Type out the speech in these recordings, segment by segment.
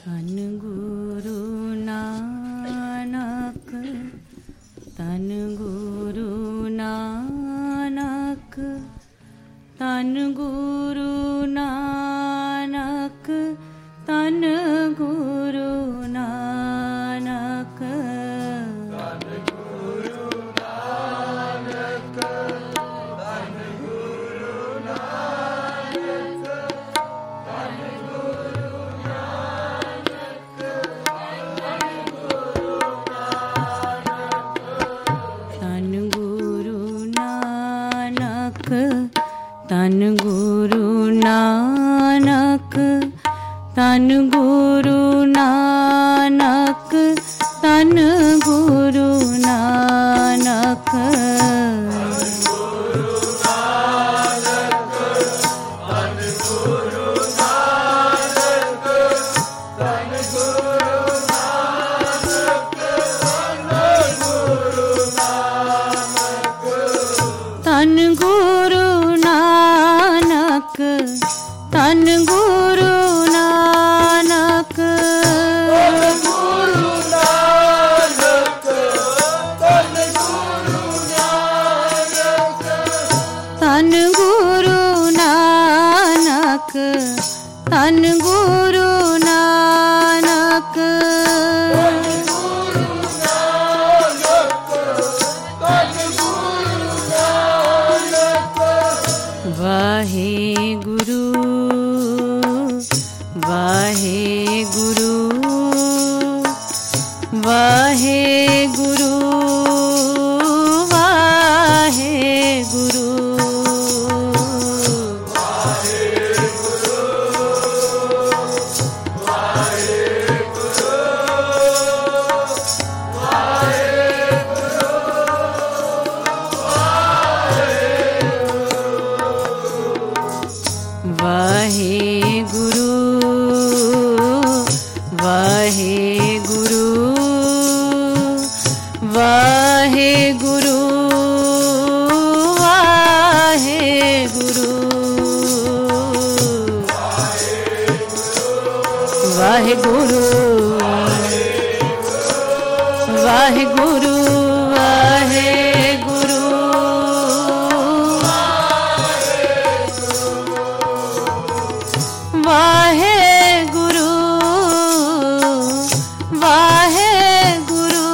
धन गुरु नानक, धन गुरु नानक, धन गुरु नानक, धन गुरु नानक, धन गुरु नानक, धन गुरु नानक, धन गुरु नानक, धन गुरु नानक, धन गुरु नानक, धन गुरु नानक, धन गुरु नानक, धन गुरु नानक, धन गुरु नानक, धन गुरु नानक, धन गुरु नानक, वाहे गुरु, वाहे गुरु, वाहे गुरु, वाहे गुरु, वाहे गुरु, वाहे गुरु, वाहे गुरु, वाहे गुरु, वाहे गुरु, वाहे गुरु, वाहे गुरु, वाहे गुरु, वाहे गुरु,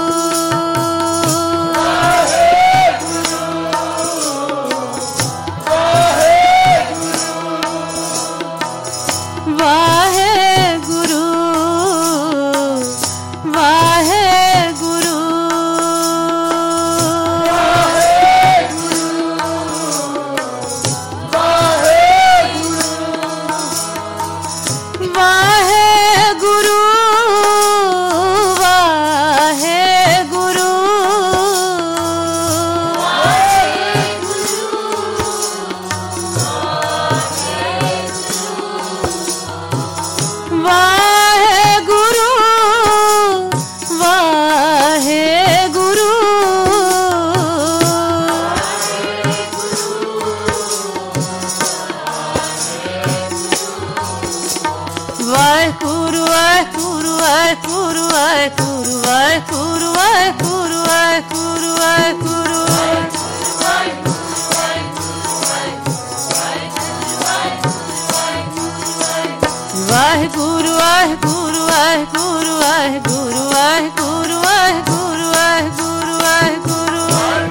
वाहे गुरु, वाहे गुरु, वाहे गुरु, वाहे गुरु, वाहे गुरु, वाहे गुरु, वाहेगुरु, वाहेगुरु, वाहेगुरु, वाहेगुरु, वाहेगुरु, वाहेगुरु, वाहेगुरु, वाहेगुरु, वाहेगुरु, वाहेगुरु, वाहेगुरु, वाहेगुरु, वाहेगुरु, वाहेगुरु, वाहेगुरु, वाहेगुरु,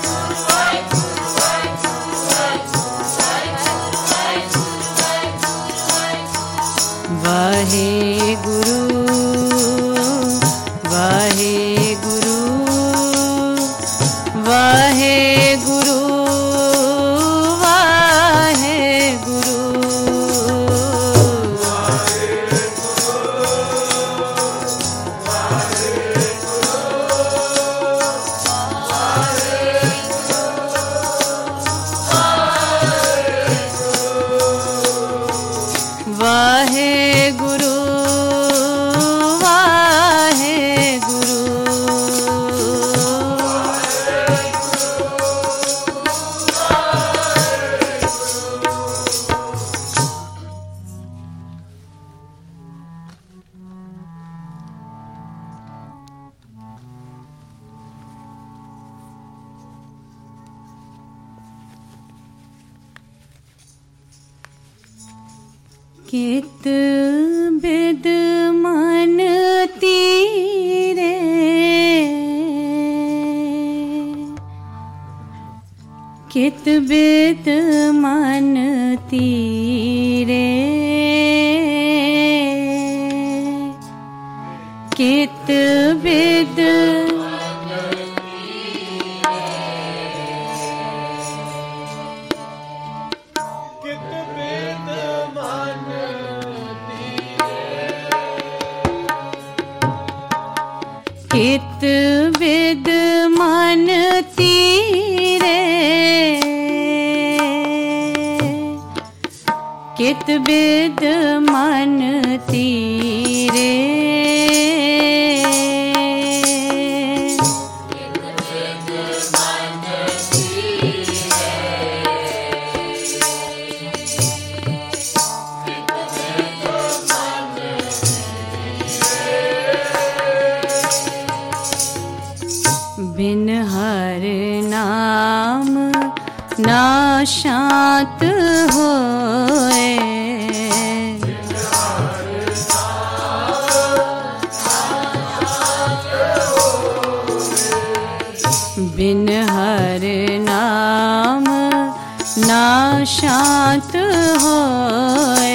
वाहे गुरु, वाहे गुरु, वाहे गुरु, वाहे गुरु, वाहे गुरु, कित बिद मन तीरे, कित बिद मन तीरे, कित बिद कित बिद मन तीरे, कित बिद मन तीरे, बिन हर नाम ना शांत होए, बिन हर नाम ना शांत होए,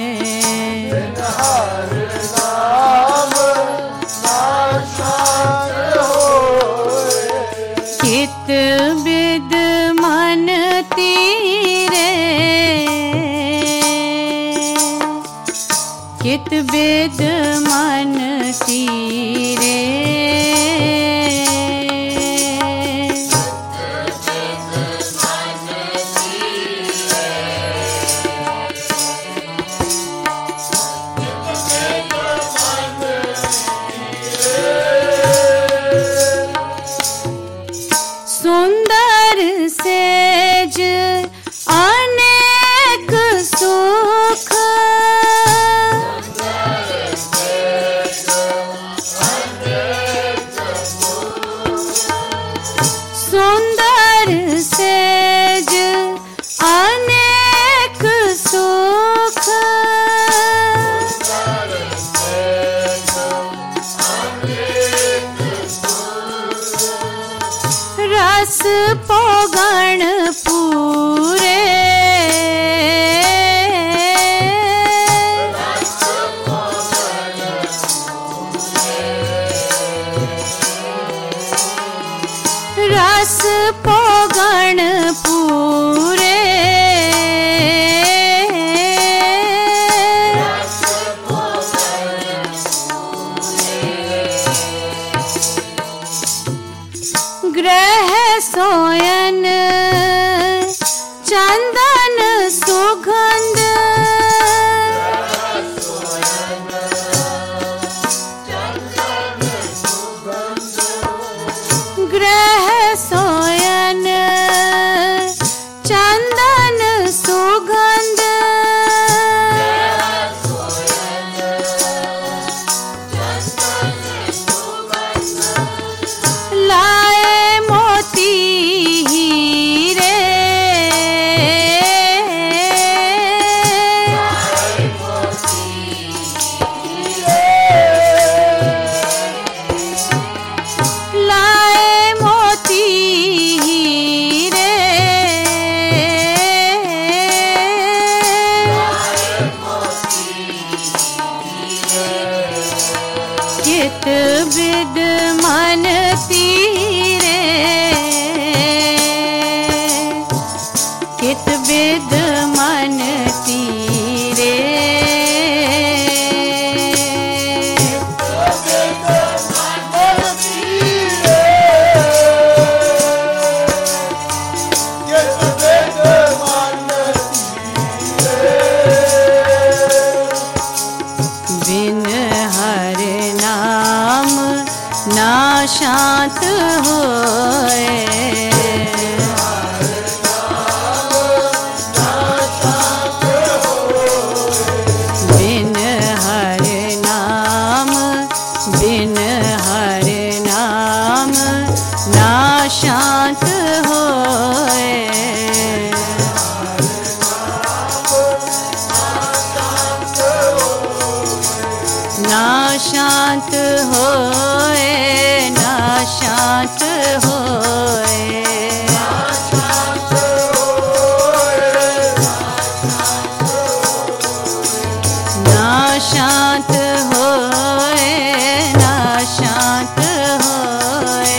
कित बिद मन तीरे, कित बिद मन तीरे, सुंदर सेज अनेक सुख, सुंदर सेज अनेक सुख, रस पोगण पूरे, रस पोगण पूरे, ग्रह सोयन चंदन सुगंध, ग्रह सोयन चंदन सुगंध, लाए मोती हीरे, लाए मोती हीरे, कित बिद मन तीरे, कित बिद मन तीरे, बिन हर नाम ना शांत होए, बिन हर नाम, बिन हर नाम ना शांत होए, ना शांत होए, ना शांत होए, ना शांत होए, ना शांत होए।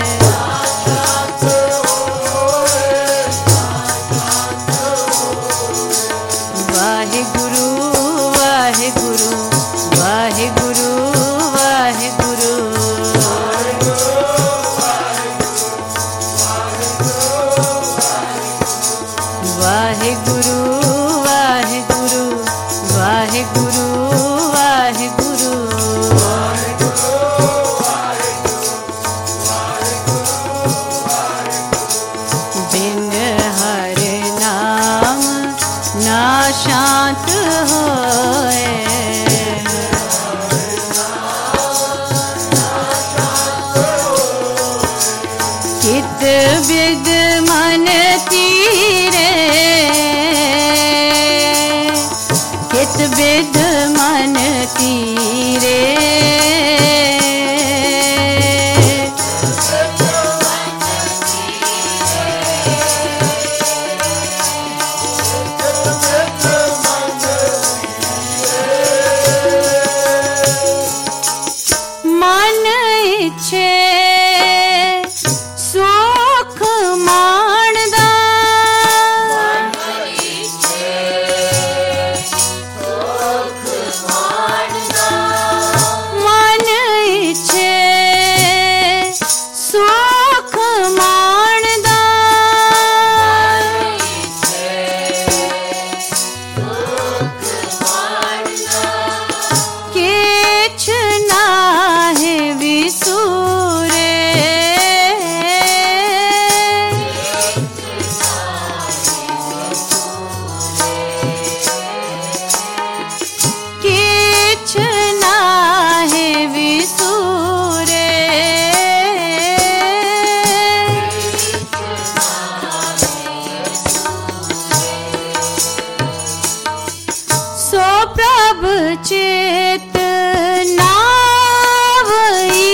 वाहिगुरु वाहिगुरु वाहिगुरु वाहिगुरु, वाहिगुरु वाहिगुरु वाहिगुरु वाहिगुरु, बिन हरि नाम ना शांत होए, चित बिद मन तीरे, चित बिद मन तीरे, मन इच्छे सुख माणदा, मन इच्छे सुख माणदा, किछ नाहि विसुरे, किछ नाहि विसुरे, सो प्रभ चित नावई,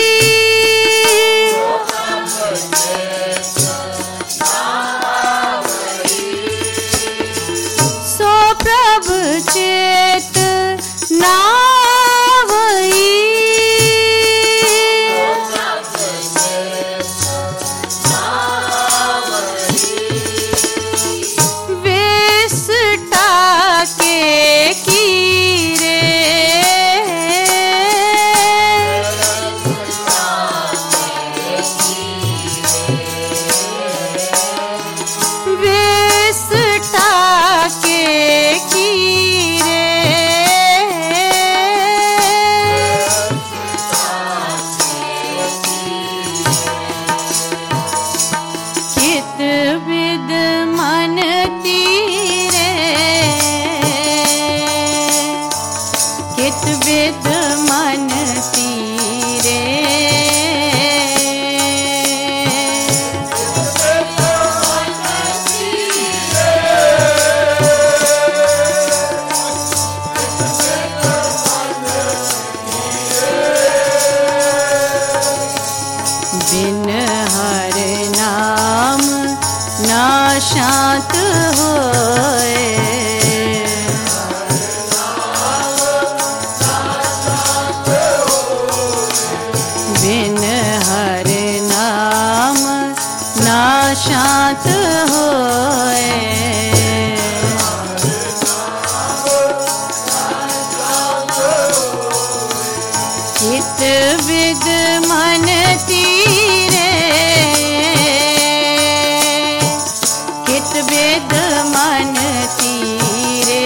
सो प्रभ चित नावई, विसटा के कीरे, विसटा के कीरे, चित विद मन तीरे, चित विद मन तीरे, बिन हरि नाम ना शांत होए, बिन हरि नाम ना शांत होए, चित विद मन तीरे, चित विद मन तीरे,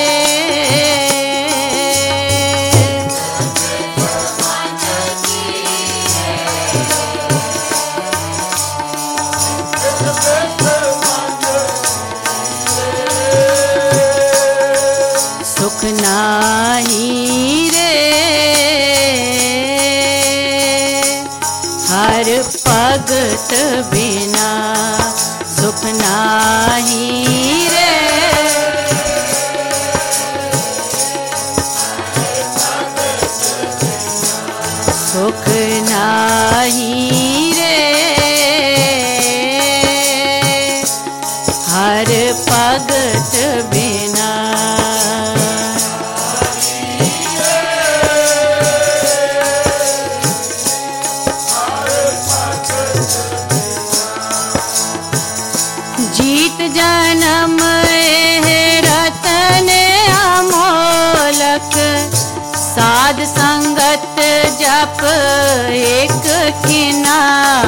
सुख नाही रे हर भगत बिना, सुख नाही रे सुख नाही रे हर भगत बिना। जीत जन्म रतन अमोलक साध संगत जप एक खिना।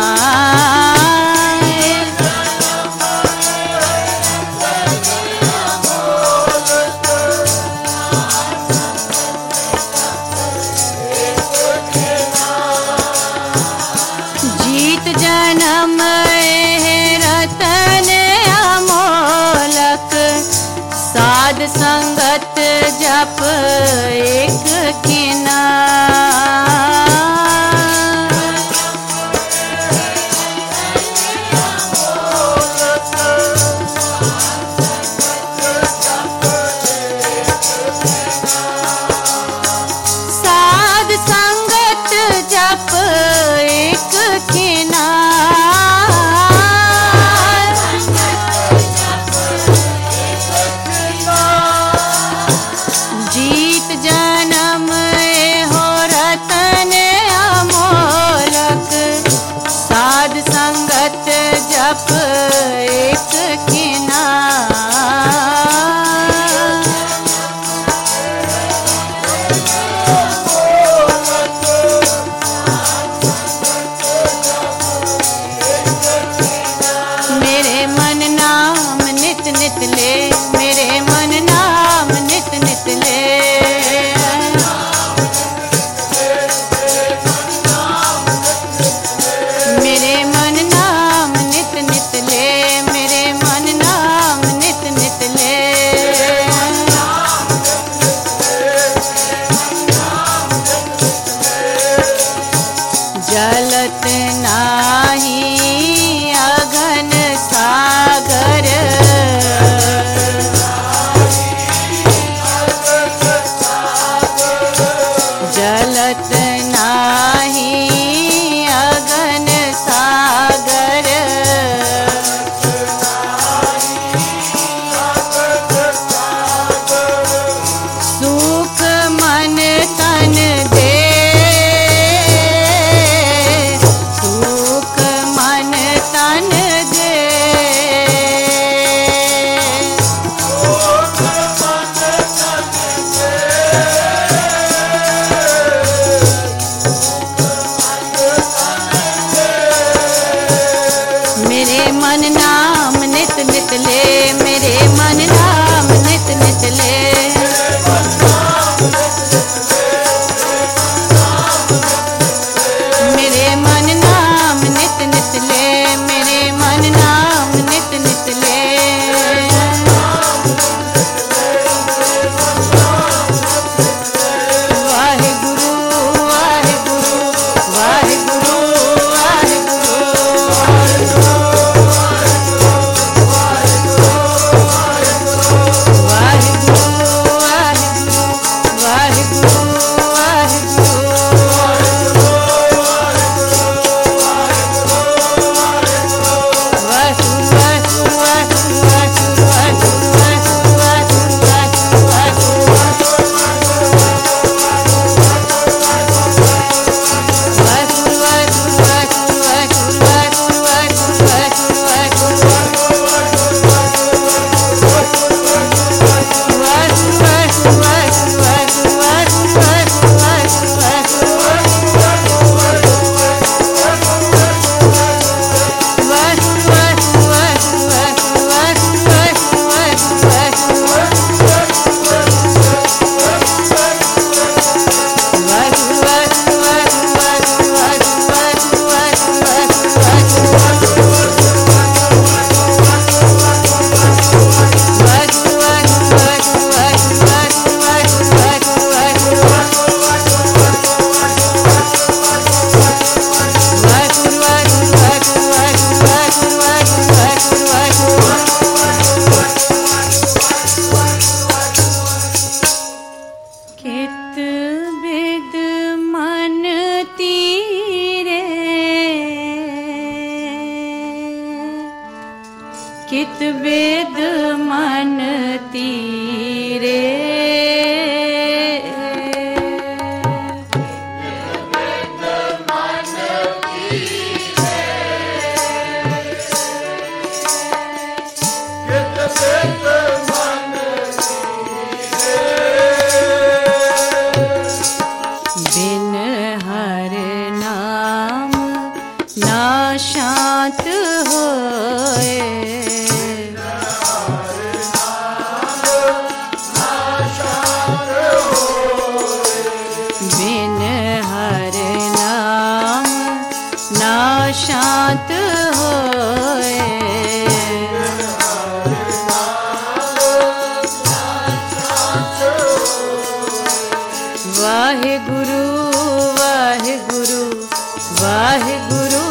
जीत जन्म रतन अमोलक साध संगत जप एक खिना। साध संगत जप एक खिना। जीत जन्म वेद मन तीरे। बिन हर नाम ना शांत होए। बिन हर नाम ना शांत होए। वाहे गुरु वाहे गुरु वाहे गुरु